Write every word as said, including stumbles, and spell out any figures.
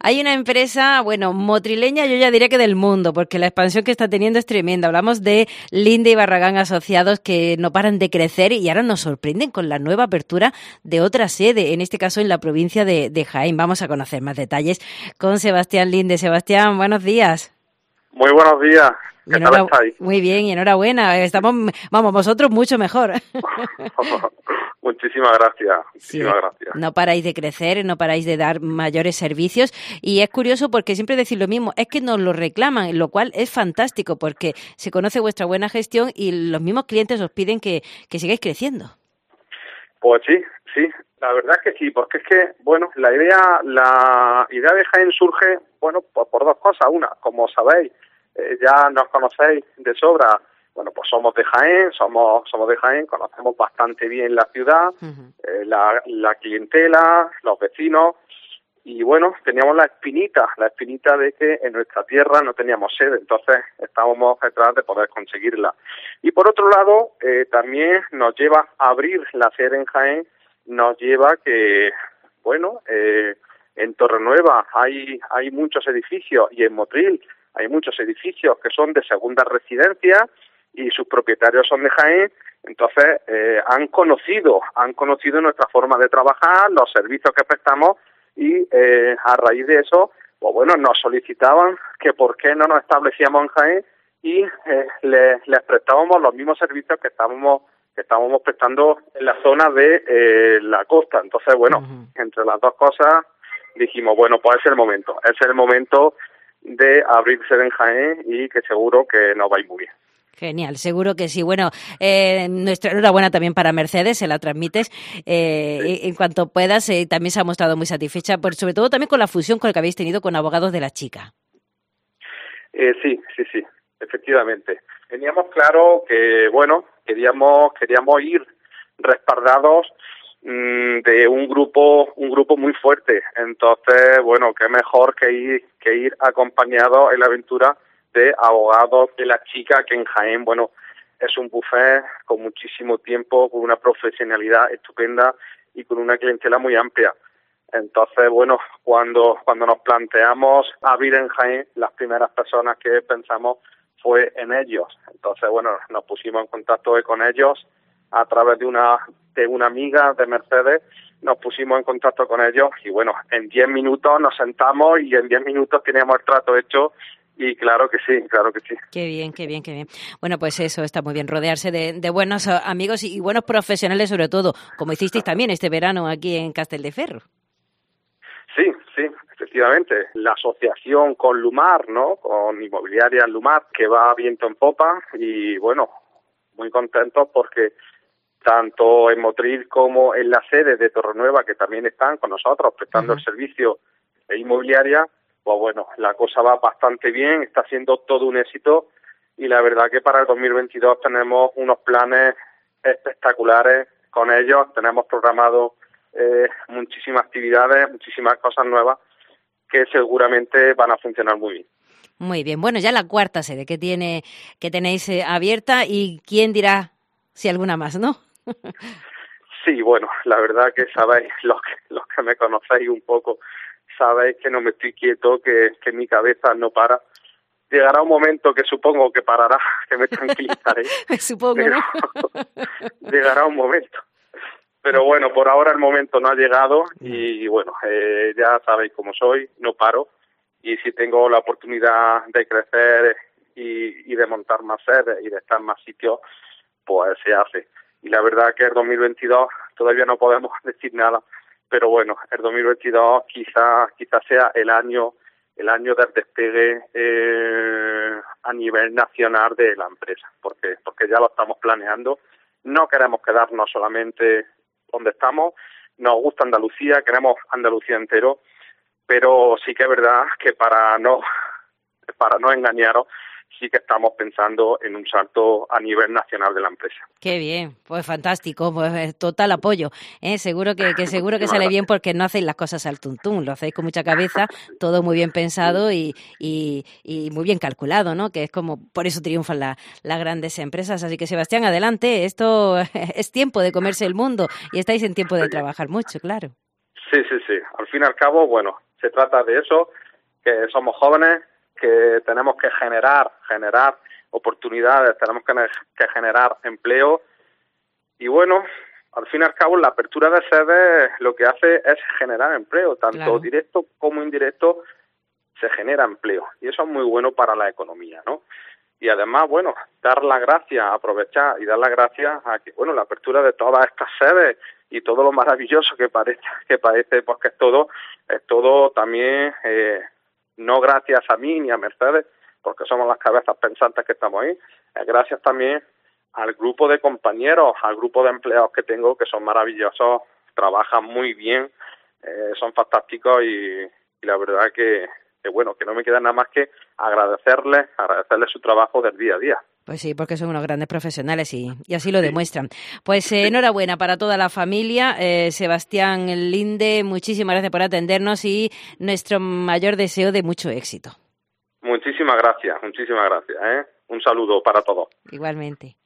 Hay una empresa, bueno, motrileña, yo ya diría que del mundo, porque la expansión que está teniendo es tremenda. Hablamos de Linde y Barragán Asociados, que no paran de crecer y ahora nos sorprenden con la nueva apertura de otra sede, en este caso en la provincia de, de Jaén. Vamos a conocer más detalles con Sebastián Linde. Sebastián, buenos días. Muy buenos días. ¿Qué tal estáis? Muy bien, y enhorabuena. Estamos, vamos, vosotros mucho mejor. Muchísimas gracias. Muchísimas sí, gracias. No paráis de crecer, no paráis de dar mayores servicios y es curioso porque siempre decís lo mismo, es que nos lo reclaman, lo cual es fantástico porque se conoce vuestra buena gestión y los mismos clientes os piden que, que sigáis creciendo. Pues sí, sí, la verdad es que sí, porque es que, bueno, la idea, la idea de Jaén surge, bueno, pues por dos cosas. Una, como sabéis, eh, ya nos conocéis de sobra. Bueno, pues somos de Jaén, somos somos de Jaén, conocemos bastante bien la ciudad, uh-huh. eh, la, la clientela, los vecinos, y bueno, teníamos la espinita, la espinita de que en nuestra tierra no teníamos sede, entonces estábamos detrás de poder conseguirla. Y por otro lado, eh, también nos lleva a abrir la sede en Jaén, nos lleva que, bueno, eh, en Torrenueva hay, hay muchos edificios y en Motril hay muchos edificios que son de segunda residencia, y sus propietarios son de Jaén, entonces eh, han conocido, han conocido nuestra forma de trabajar, los servicios que prestamos y eh, a raíz de eso, pues bueno, nos solicitaban que por qué no nos establecíamos en Jaén y eh, les, les prestábamos los mismos servicios que estábamos que estábamos prestando en la zona de eh, la costa. Entonces, bueno, uh-huh. entre las dos cosas dijimos, bueno, pues es el momento, es el momento de abrirse en Jaén y que seguro que nos va a ir muy bien. Genial, seguro que sí. Bueno, eh, nuestra enhorabuena también para Mercedes, se la transmites eh, sí. en cuanto puedas. Eh, también se ha mostrado muy satisfecha, por, sobre todo también con la fusión con la que habéis tenido con Abogados de la Chica. Eh, sí, sí, sí, efectivamente. Teníamos claro que, bueno, queríamos queríamos ir respaldados mmm, de un grupo un grupo muy fuerte. Entonces, bueno, qué mejor que ir que ir acompañado en la aventura de Abogados de la Chica, que en Jaén, bueno, es un buffet con muchísimo tiempo, con una profesionalidad estupenda y con una clientela muy amplia. Entonces, bueno, cuando cuando nos planteamos abrir en Jaén, las primeras personas que pensamos fue en ellos. Entonces, bueno, nos pusimos en contacto con ellos a través de una de una amiga de Mercedes, nos pusimos en contacto con ellos y, bueno, en diez minutos nos sentamos y en diez minutos teníamos el trato hecho. Y claro que sí, claro que sí. Qué bien, qué bien, qué bien. Bueno, pues eso, está muy bien, rodearse de, de buenos amigos y, y buenos profesionales sobre todo, como hicisteis también este verano aquí en Castelldefels. Sí, sí, efectivamente. La asociación con Lumar, ¿no? Con Inmobiliaria Lumar, que va viento en popa y, bueno, muy contentos porque tanto en Motril como en la sede de Torrenueva, que también están con nosotros prestando uh-huh. el servicio de inmobiliaria, pues bueno, la cosa va bastante bien, está siendo todo un éxito y la verdad que para el dos mil veintidós tenemos unos planes espectaculares con ellos, tenemos programado eh, muchísimas actividades, muchísimas cosas nuevas que seguramente van a funcionar muy bien. Muy bien, bueno, ya la cuarta sede que tiene que tenéis eh, abierta y quién dirá si alguna más, ¿no? Sí, bueno, la verdad que sabéis, los que, los que me conocéis un poco, sabéis que no me estoy quieto, que, que mi cabeza no para. Llegará un momento que supongo que parará, que me tranquilizaré. me supongo, pero, ¿no? llegará un momento. Pero bueno, por ahora el momento no ha llegado y bueno, eh, ya sabéis cómo soy, no paro. Y si tengo la oportunidad de crecer y, y de montar más sedes y de estar en más sitios, pues se hace. Y la verdad que el dos mil veintidós todavía no podemos decir nada. Pero bueno, el dos mil veintidós quizás quizás sea el año el año del despegue eh, a nivel nacional de la empresa, porque porque ya lo estamos planeando. No queremos quedarnos solamente donde estamos, nos gusta Andalucía, queremos Andalucía entero, pero sí que es verdad que para no para no engañaros, sí que estamos pensando en un salto a nivel nacional de la empresa. Qué bien, pues fantástico, pues total apoyo, ¿eh? Seguro que, que seguro que sale bien porque no hacéis las cosas al tuntún, lo hacéis con mucha cabeza, todo muy bien pensado y, y, y muy bien calculado, ¿no? Que es como, por eso triunfan la, las grandes empresas. Así que Sebastián, adelante, esto es tiempo de comerse el mundo y estáis en tiempo de trabajar mucho, claro. Sí, sí, sí. Al fin y al cabo, bueno, se trata de eso, que somos jóvenes, que tenemos que generar, generar oportunidades, tenemos que, que generar empleo y bueno, al fin y al cabo la apertura de sedes lo que hace es generar empleo, tanto Claro. directo como indirecto se genera empleo y eso es muy bueno para la economía, ¿no? Y además, bueno, dar las gracias, aprovechar y dar las gracias a que, bueno, la apertura de todas estas sedes y todo lo maravilloso que parece, que parece, porque es todo, es todo también, eh, no gracias a mí ni a Mercedes, porque somos las cabezas pensantes que estamos ahí, es gracias también al grupo de compañeros, al grupo de empleados que tengo, que son maravillosos, trabajan muy bien, eh, son fantásticos y, y la verdad que que bueno, que no me queda nada más que agradecerles, agradecerles su trabajo del día a día. Pues sí, porque son unos grandes profesionales y, y así lo Sí. demuestran. Pues eh, Sí. enhorabuena para toda la familia. Eh, Sebastián Linde, muchísimas gracias por atendernos y nuestro mayor deseo de mucho éxito. Muchísimas gracias, muchísimas gracias, ¿eh? Un saludo para todos. Igualmente.